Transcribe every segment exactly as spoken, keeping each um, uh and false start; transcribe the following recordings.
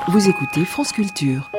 Vous écoutez France Culture.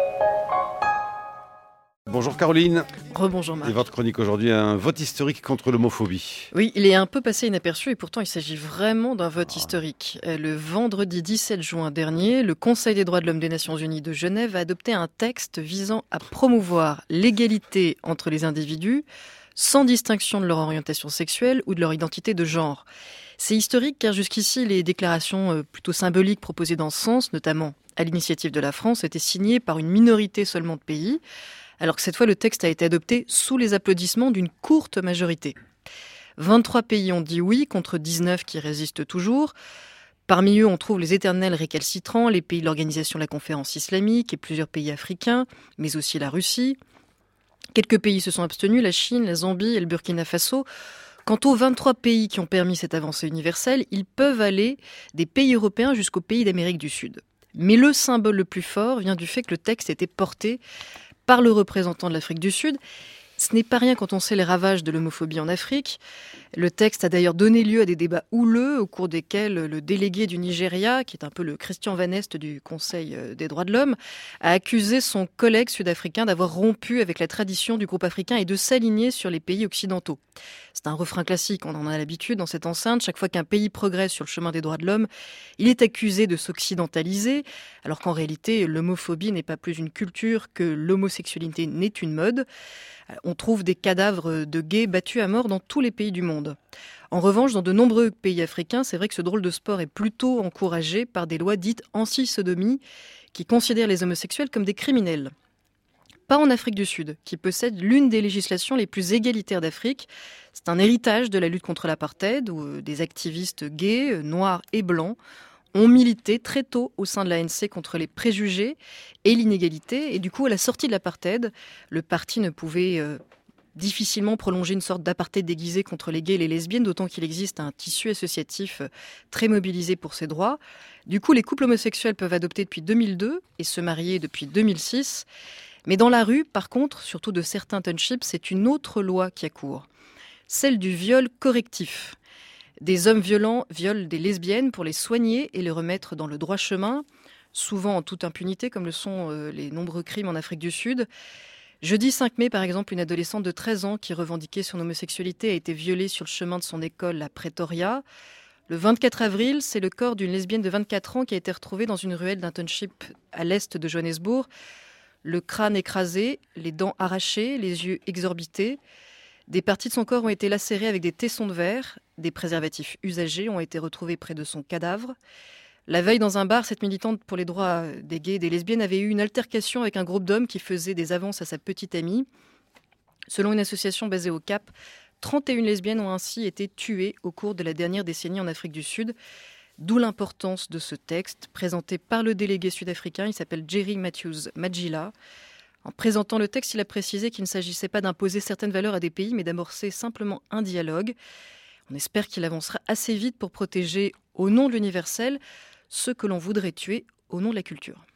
Bonjour Caroline. Rebonjour Marc. Et votre chronique aujourd'hui, un vote historique contre l'homophobie. Oui, il est un peu passé inaperçu et pourtant il s'agit vraiment d'un vote historique. Le vendredi dix-sept juin dernier, le Conseil des droits de l'homme des Nations Unies de Genève a adopté un texte visant à promouvoir l'égalité entre les individus, sans distinction de leur orientation sexuelle ou de leur identité de genre. C'est historique car jusqu'ici, les déclarations plutôt symboliques proposées dans ce sens, notamment à l'initiative de la France, étaient signées par une minorité seulement de pays, alors que cette fois le texte a été adopté sous les applaudissements d'une courte majorité. vingt-trois pays ont dit oui, contre dix-neuf qui résistent toujours. Parmi eux, on trouve les éternels récalcitrants, les pays de l'Organisation de la Conférence islamique et plusieurs pays africains, mais aussi la Russie. Quelques pays se sont abstenus, la Chine, la Zambie et le Burkina Faso. Quant aux vingt-trois pays qui ont permis cette avancée universelle, ils peuvent aller des pays européens jusqu'aux pays d'Amérique du Sud. Mais le symbole le plus fort vient du fait que le texte était porté par le représentant de l'Afrique du Sud. Ce n'est pas rien quand on sait les ravages de l'homophobie en Afrique. Le texte a d'ailleurs donné lieu à des débats houleux au cours desquels le délégué du Nigeria, qui est un peu le Christian Van Est du Conseil des droits de l'homme, a accusé son collègue sud-africain d'avoir rompu avec la tradition du groupe africain et de s'aligner sur les pays occidentaux. C'est un refrain classique, on en a l'habitude dans cette enceinte. Chaque fois qu'un pays progresse sur le chemin des droits de l'homme, il est accusé de s'occidentaliser, alors qu'en réalité, l'homophobie n'est pas plus une culture que l'homosexualité n'est une mode. On trouve des cadavres de gays battus à mort dans tous les pays du monde. En revanche, dans de nombreux pays africains, c'est vrai que ce drôle de sport est plutôt encouragé par des lois dites anti-sodomie qui considèrent les homosexuels comme des criminels. Pas en Afrique du Sud, qui possède l'une des législations les plus égalitaires d'Afrique. C'est un héritage de la lutte contre l'apartheid, où des activistes gays, noirs et blancs ont milité très tôt au sein de l'A N C contre les préjugés et l'inégalité. Et du coup, à la sortie de l'apartheid, le parti ne pouvait euh, difficilement prolonger une sorte d'apartheid déguisé contre les gays et les lesbiennes, d'autant qu'il existe un tissu associatif très mobilisé pour ces droits. Du coup, les couples homosexuels peuvent adopter depuis deux mille deux et se marier depuis deux mille six. Mais dans la rue, par contre, surtout de certains townships, c'est une autre loi qui accourt, celle du viol correctif. Des hommes violents violent des lesbiennes pour les soigner et les remettre dans le droit chemin, souvent en toute impunité, comme le sont euh, les nombreux crimes en Afrique du Sud. Jeudi cinq mai, par exemple, une adolescente de treize ans qui revendiquait son homosexualité a été violée sur le chemin de son école à Pretoria. Le vingt-quatre avril, c'est le corps d'une lesbienne de vingt-quatre ans qui a été retrouvé dans une ruelle d'un township à l'est de Johannesburg. Le crâne écrasé, les dents arrachées, les yeux exorbités. Des parties de son corps ont été lacérées avec des tessons de verre. Des préservatifs usagés ont été retrouvés près de son cadavre. La veille, dans un bar, cette militante pour les droits des gays et des lesbiennes avait eu une altercation avec un groupe d'hommes qui faisait des avances à sa petite amie. Selon une association basée au Cap, trente et une lesbiennes ont ainsi été tuées au cours de la dernière décennie en Afrique du Sud. D'où l'importance de ce texte, présenté par le délégué sud-africain. Il s'appelle Jerry Matthews Magila. En présentant le texte, il a précisé qu'il ne s'agissait pas d'imposer certaines valeurs à des pays, mais d'amorcer simplement un dialogue. On espère qu'il avancera assez vite pour protéger, au nom de l'universel, ceux que l'on voudrait tuer au nom de la culture.